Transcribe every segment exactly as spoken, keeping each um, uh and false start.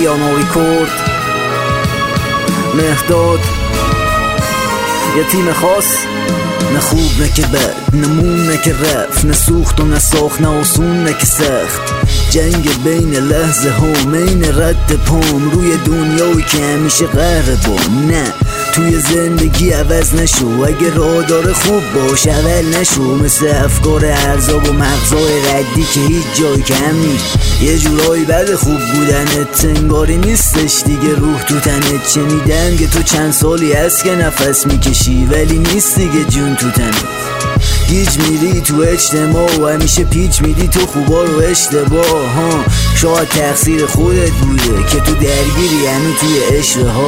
پیانو ریکورد، مهداد. یه تیم خاص، نه خوب نه که بد، نه مون نه که رفت، نه سوخت و نه ساخت، نه آسون نه که سخت. جنگ بین لحظه ها، مین رد پام روی دنیایی که همیشه قهربان. نه توی زندگی عوض نشو، اگه راه داره خوب باش اول نشو. مثل افکار ارزاب و مغزای ردی که هیچ جای کم نیست. یه جورایی بعد خوب بودنت انگاری نیستش دیگه، روح تو تنت. شنیدم که تو چند سالی هست که نفس میکشی ولی نیست دیگه جون تو تنت. گیج میری تو اجتماع و همیشه پیچ میدی تو خوبا رو اشتباه ها. شاید تقصیر خودت بوده که تو درگیری هنو توی عشق ها.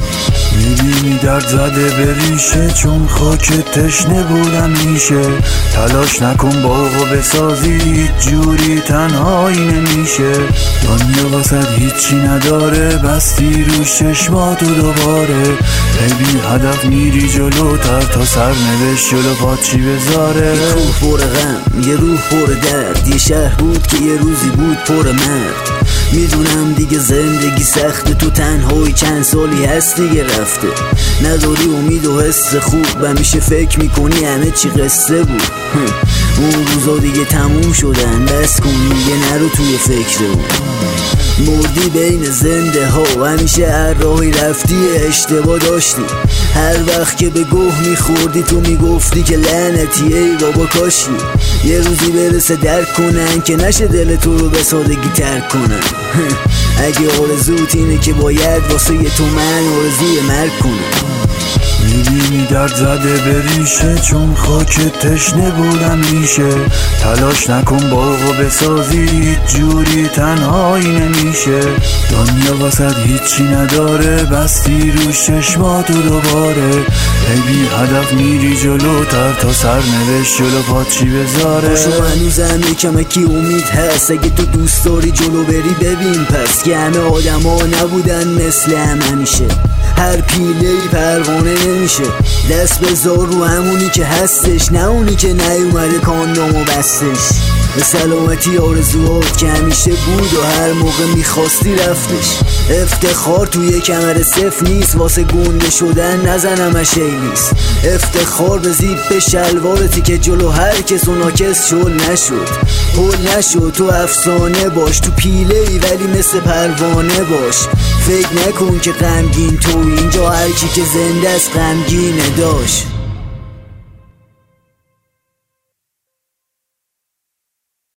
میبینی درد زده به ریشه، چون خاک تشنه بودم میشه. تلاش نکن باغو بسازی، هیچ جوری تنهایی نمیشه. دنیا واسد هیچی نداره، بستی روش چشماتو دوباره. بی هدف میری جلوتر تا سرنوشت جلو پات چی بذاره. یه کوه پر غم، یه روح پر درد، یه شهر بود که یه روزی بود پر مرد. میدونم دیگه زندگی سخته، تو تنهایی چند سالی هست دیگه رفته. نداری امید و حس خوب، همیشه فکر میکنی همه چی قصه بود. اون روزا دیگه تموم شدن، بس کن دیگه نرو توی فکر اون. مردی بین زنده ها، همیشه هر راهی رفتی اشتباه داشتی. هر وقت که به گوه میخوردی تو میگفتی که لعنتی ای بابا کاشی. یه روزی برسه درک کنن که نشه دل تو رو به سادگی ترک کنن. اگه آرزوت اینه که باید واسه یه تو من آرزوی مرگ کنن. میبینی درد زده به ریشه، چون خاک تشنه بودم میشه. تلاش نکن باغو بسازی، هیچ جوری تنهایی نمیشه. دنیا واسد هیچی نداره، بستی روش چشماتو دوباره. بی هدف میری جلوتر تا سرنوشت جلو پات چی بذاره. باشو هنوزم یکمکی امید هست، اگه تو دوست داری جلو بری ببین پس که همه آدم ها نبودن مثل هم همیشه. هر پیله‌ای پروانه نمیشه، دست بذار رو همونی که هستش، نه اونی که نیومده کاندامو بستش. به سلامتی آرزوهات که همیشه بود و هر موقع میخواستی رفتش. افتخار توی کمر صف نیست، واسه گنده شدن نزنمش ایلیست. افتخار به زیپ شلوارتی که جلو هر کس و ناکس شل نشد. هل نشد، تو افسانه باش، تو پیله ای ولی مثل پروانه باش. فکر نکن که غمگین تو، اینجا هر کی که زنده است غمگینه داشت.